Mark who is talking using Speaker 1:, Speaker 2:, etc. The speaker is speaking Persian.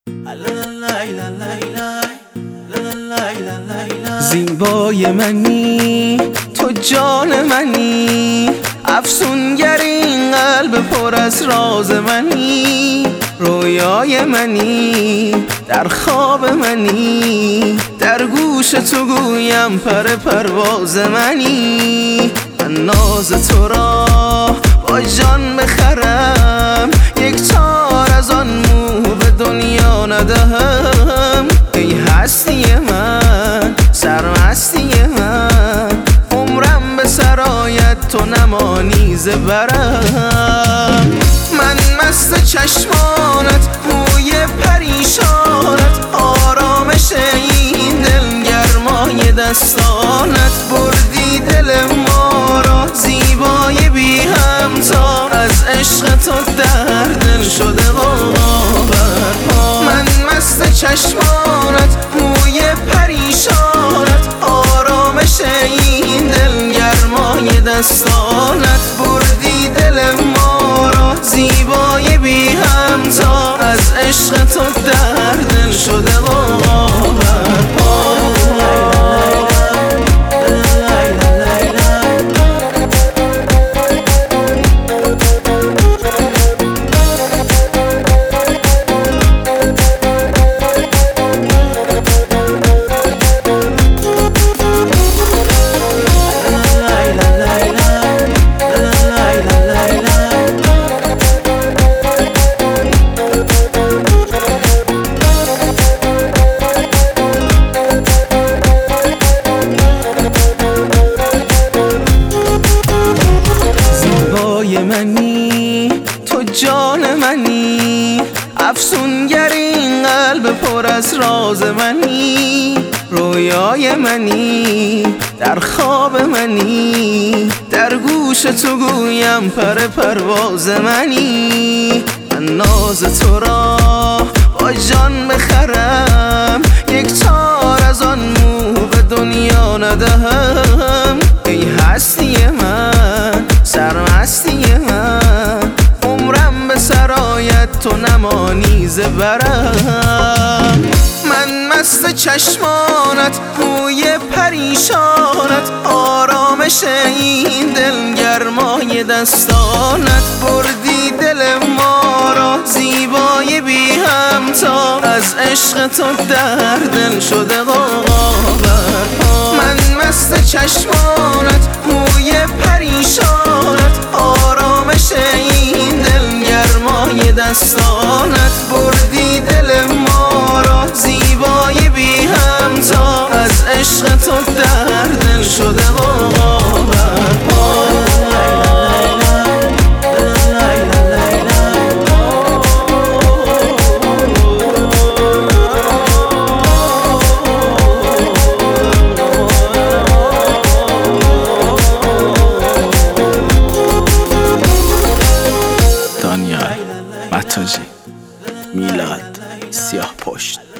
Speaker 1: زیبای منی، تو جان منی، افسونگر این قلب پر از راز منی، رویای منی، در خواب منی، در گوش تو گویم پر پرواز منی. من ناز تو را با جان بخرم، یک تار از آن مو به دنیا ندهم. ای هستی من، سرمستی من، عمرم به سرایت تو نمانی زبرم. من مست چشمانت، موی پریشانت، آرامش این دل، گرمای دستانت، بردی دل ما را زیبای بی همتا، از عشق تو در دل شده غابت. من مست چشمانت، موی پریشانت، آرامش این دل، گرمای دستانت، بردی دل ما را زیبای بی همتا، از عشق تو در دل شده غابت. منی، تو جان منی، افسونگر این قلب پر از راز منی، رویای منی، در خواب منی، در گوش تو گویم پر پرواز منی. من ناز تو را با جان بخرم، یک تار از آن مو به دنیا ندهم. ای هستی من، سرمستی من، عمرم به سرایت تو نمانی زبرم. من مست چشمانت، موی پریشانت، آرامش این دل، گرمای دستانت، بردی دل ما را زیبای بی همتا، از عشق تو در دل شده غابت. من مست چشمانت، موی پریشانت، آرامش این دل، گرمای دستانت، بردی دل ما را زیبای بی همتا، از عشق تو در دل شده غابت.
Speaker 2: دانیال متاجی، میلاد سیاه پشت.